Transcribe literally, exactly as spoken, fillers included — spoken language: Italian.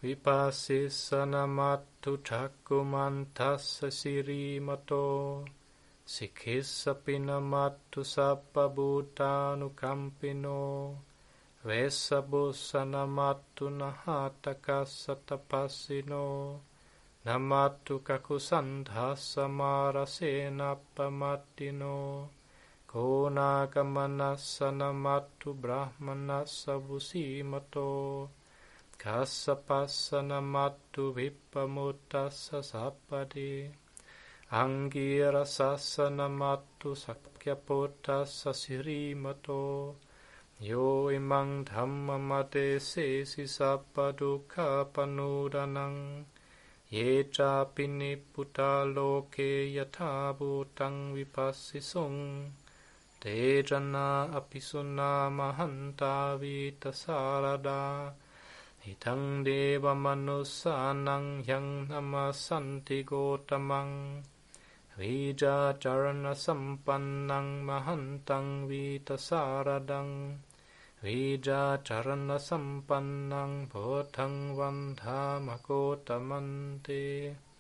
Vipassisanamattu chakkumantassa sirimato Sikhissapinamattu sappabhutanukampino Vesabussanamattu nahatakassa tapassino Namattu kakusandhassa marasenappamattino Konakamanassa namattu brahmanassa vusimato Kassapassa namattu vippamuttassa sappadi Angirasassa namattu sakkyaputtassa sirimato Yo imang dhammamate sesi sappadukha panudanang Ye chapi nipputa loke yatha bhutang vipassisung Te jana apisuna mahanta vita sarada Itang deva manusanang yang namasanti gotamang Vija charana sampannang mahantang vita saradang Vija charana sampannang bodhang vandhama gotamante